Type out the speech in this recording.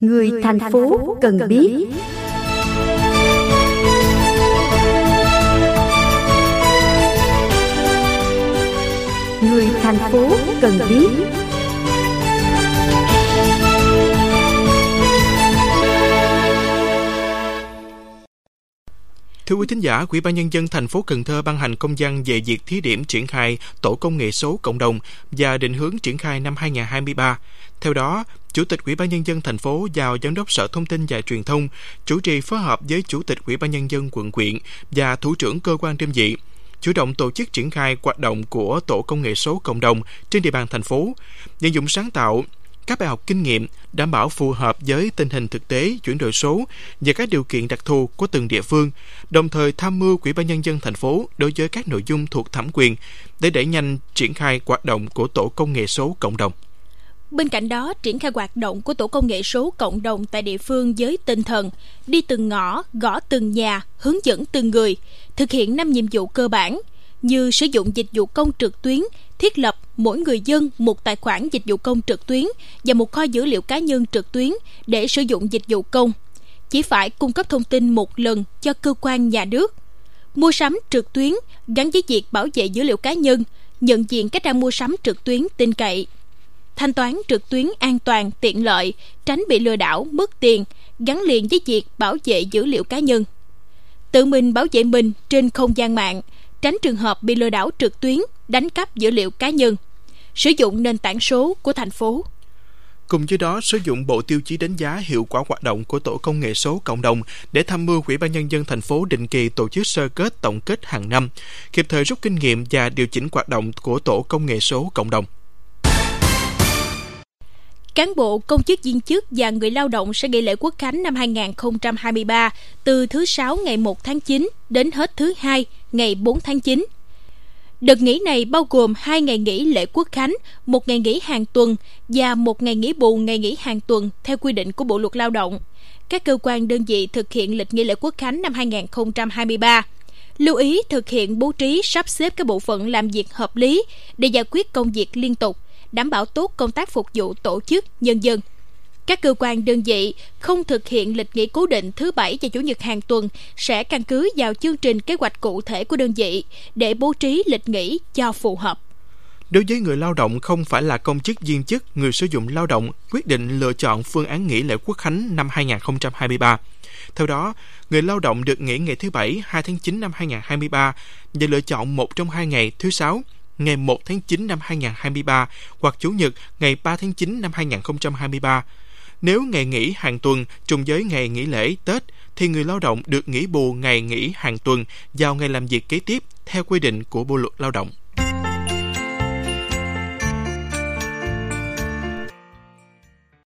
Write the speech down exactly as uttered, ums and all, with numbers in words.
Người thành phố cần biết. Người thành phố cần biết. Thưa quý thính giả, Ủy ban Nhân dân thành phố Cần Thơ ban hành công văn về việc thí điểm triển khai tổ công nghệ số cộng đồng và định hướng triển khai năm hai không hai ba. Theo đó, Chủ tịch Ủy ban Nhân dân thành phố giao Giám đốc Sở Thông tin và Truyền thông chủ trì phối hợp với Chủ tịch Ủy ban Nhân dân quận huyện và thủ trưởng cơ quan đơn vị chủ động tổ chức triển khai hoạt động của tổ công nghệ số cộng đồng trên địa bàn thành phố, vận dụng sáng tạo các bài học kinh nghiệm đảm bảo phù hợp với tình hình thực tế chuyển đổi số và các điều kiện đặc thù của từng địa phương, đồng thời tham mưu Ủy ban Nhân dân thành phố đối với các nội dung thuộc thẩm quyền để đẩy nhanh triển khai hoạt động của tổ công nghệ số cộng đồng. Bên cạnh đó, triển khai hoạt động của tổ công nghệ số cộng đồng tại địa phương với tinh thần đi từng ngõ, gõ từng nhà, hướng dẫn từng người, thực hiện năm nhiệm vụ cơ bản như sử dụng dịch vụ công trực tuyến, thiết lập mỗi người dân một tài khoản dịch vụ công trực tuyến và một kho dữ liệu cá nhân trực tuyến để sử dụng dịch vụ công, chỉ phải cung cấp thông tin một lần cho cơ quan nhà nước, mua sắm trực tuyến gắn với việc bảo vệ dữ liệu cá nhân, nhận diện các trang mua sắm trực tuyến tin cậy, thanh toán trực tuyến an toàn, tiện lợi, tránh bị lừa đảo, mất tiền, gắn liền với việc bảo vệ dữ liệu cá nhân. Tự mình bảo vệ mình trên không gian mạng, tránh trường hợp bị lừa đảo trực tuyến, đánh cắp dữ liệu cá nhân. Sử dụng nền tảng số của thành phố. Cùng với đó, sử dụng bộ tiêu chí đánh giá hiệu quả hoạt động của tổ công nghệ số cộng đồng để tham mưu Ủy ban Nhân dân thành phố định kỳ tổ chức sơ kết tổng kết hàng năm, kịp thời rút kinh nghiệm và điều chỉnh hoạt động của tổ công nghệ số cộng đồng. Cán bộ, công chức viên chức và người lao động sẽ nghỉ lễ Quốc khánh năm hai không hai ba từ thứ Sáu ngày một tháng chín đến hết thứ Hai ngày bốn tháng chín. Đợt nghỉ này bao gồm hai ngày nghỉ lễ Quốc khánh, một ngày nghỉ hàng tuần và một ngày nghỉ bù ngày nghỉ hàng tuần theo quy định của Bộ luật Lao động. Các cơ quan đơn vị thực hiện lịch nghỉ lễ Quốc khánh năm hai không hai ba lưu ý thực hiện bố trí sắp xếp các bộ phận làm việc hợp lý để giải quyết công việc liên tục, đảm bảo tốt công tác phục vụ tổ chức, nhân dân. Các cơ quan đơn vị không thực hiện lịch nghỉ cố định thứ Bảy và Chủ nhật hàng tuần sẽ căn cứ vào chương trình kế hoạch cụ thể của đơn vị để bố trí lịch nghỉ cho phù hợp. Đối với người lao động không phải là công chức viên chức, người sử dụng lao động quyết định lựa chọn phương án nghỉ lễ Quốc khánh năm hai không hai ba. Theo đó, người lao động được nghỉ ngày thứ Bảy hai tháng chín năm hai không hai ba và lựa chọn một trong hai ngày thứ Sáu ngày một tháng chín năm hai không hai ba hoặc Chủ nhật ngày ba tháng chín năm hai không hai ba. Nếu ngày nghỉ hàng tuần trùng với ngày nghỉ lễ Tết thì người lao động được nghỉ bù ngày nghỉ hàng tuần vào ngày làm việc kế tiếp theo quy định của Bộ luật Lao động.